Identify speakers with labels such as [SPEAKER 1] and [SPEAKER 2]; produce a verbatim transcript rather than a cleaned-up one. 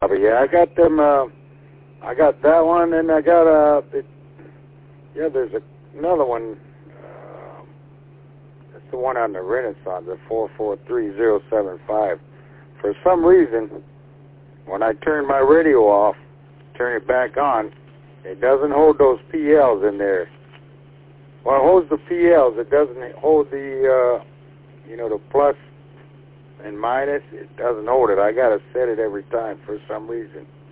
[SPEAKER 1] Yeah, I got them. Uh, I got that one, and I got uh, it, yeah. There's a, another one. Uh, it's the one on the Renaissance, the four four three zero seven five. For some reason, when I turn my radio off, turn it back on, it doesn't hold those P Ls in there. Well, it holds the P Ls. It doesn't hold the, uh, you know, the plus and minus. It doesn't hold it. I got to set it every time for some reason.